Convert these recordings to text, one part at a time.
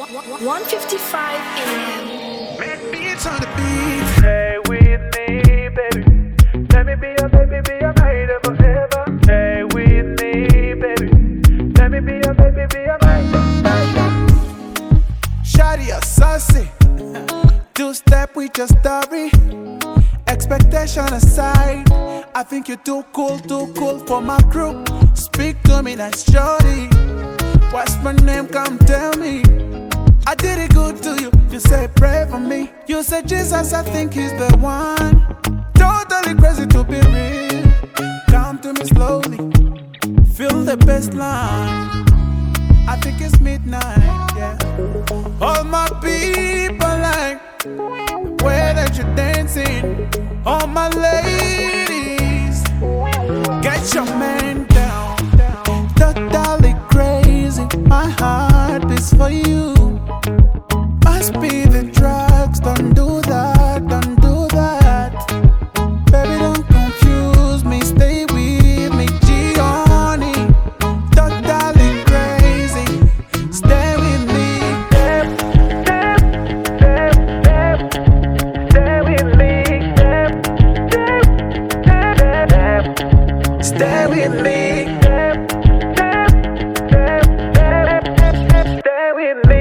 1:55 a.m. Make beats on the beat. Stay with me, baby. Let me be your baby, be your maiden forever. Stay with me, baby. Let me be your baby, be your maiden. Shawty, you're saucy. Two-step with your story. Expectation aside, I think you're too cool for my crew. Speak to me, that's shorty. What's my name? Come tell me. I did it good to you. You say pray for me. You say Jesus, I think he's the one. Totally crazy to be real. Come to me slowly. Feel the best line. I think it's midnight, yeah. All my people like the way that you're dancing. All my ladies, get your man down. Totally crazy. My heart beats for you. Must be the drugs. Don't do that, don't do that. Baby, don't confuse me. Stay with me, Gianni. Totally crazy. Stay with me. Stay with me. Stay with me. Stay with me.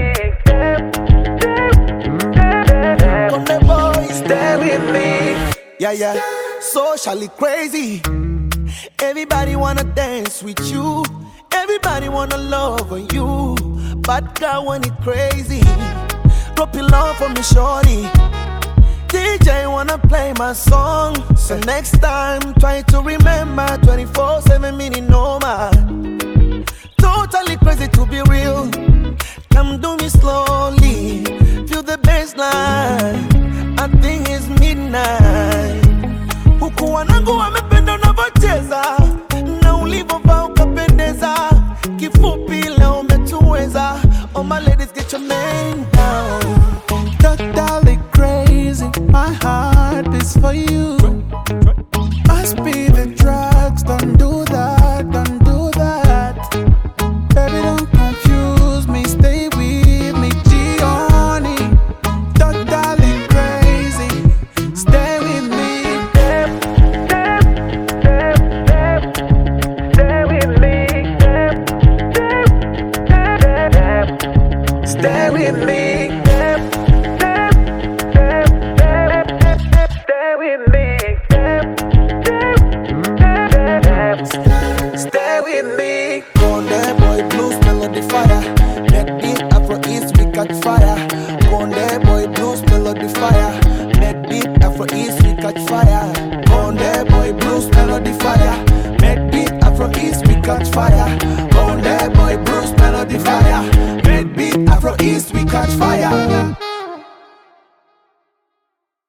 Come the boys, stay with me. Yeah, socially crazy. Everybody wanna dance with you. Everybody wanna love on you. But girl, when it crazy, drop your love for me, shorty. DJ wanna play my song, so next time try to remember 24/7 meaning no man. Totally crazy to be real. Come do me slowly, feel the bassline. I think it's midnight. Huku wanangu wamependa unavyocheza na ulivovaa ukapendeza. Kifupi leo umetuweza. All my ladies, get your man down. Totally crazy, my heart beats for you. Must be the drugs, don't do that, don't do that. Baby, don't confuse me, stay with me, Gianni. Totally crazy, stay with me. Stay with me. Stay with me. Stay with me. Conde boy blues melody fire. Make beat Afro East we catch fire. Conde boy blues melody fire. Make beat Afro East we catch fire. Conde boy blues melody fire. Make beat Afro East we catch fire. Conde boy blues melody fire. Make beat Afro East we catch fire.